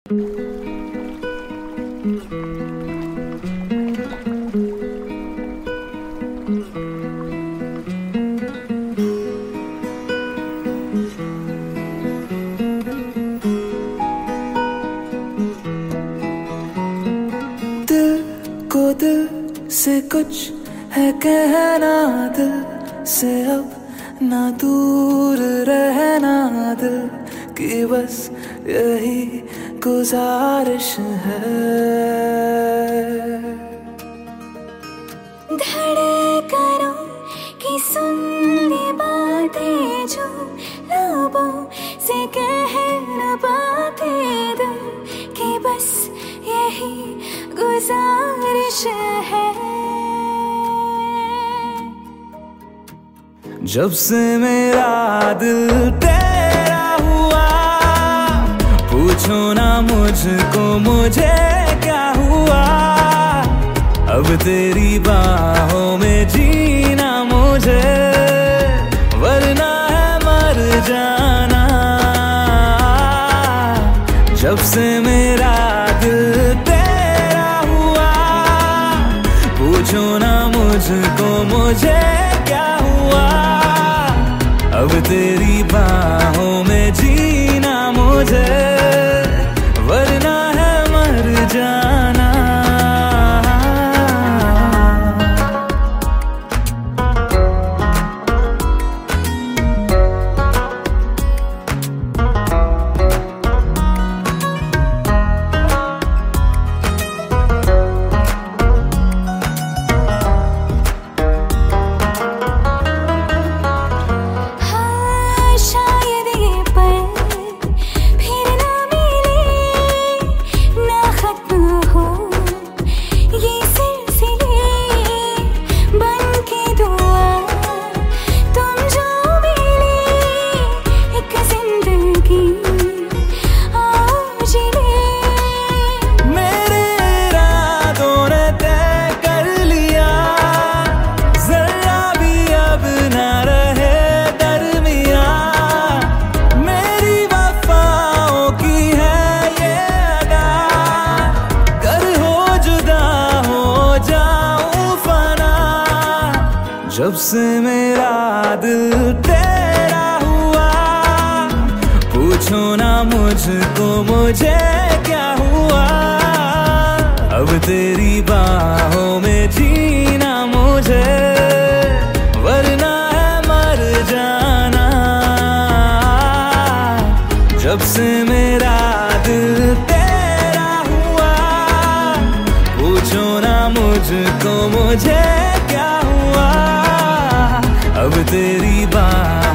दिल को दिल से कुछ है कहना, दिल से अब ना दूर रहना, दिल की बस यही गुजारिश है। धड़कनों की सुन ली बातें जो लबों से कह न पाते, दिल की बस यही गुजारिश है। जब से मेरा दिल तेरा हुआ, पूछो ना मुझको मुझे क्या हुआ। अब तेरी बाहों में जीना मुझे, वरना है मर जाना। जब से मेरा दिल तेरा हुआ, पूछो ना मुझको मुझे क्या हुआ। अब तेरी बाहों में जीना मुझे, वरना है मर जाना। जब से मेरा दिल तेरा हुआ, पूछो ना मुझको मुझे क्या हुआ। अब तेरी बाहों में जीना मुझे, वरना है मर जाना। जब से मेरा दिल तेरा हुआ, पूछो ना मुझको मुझे क्या हुआ। अब तेरी बात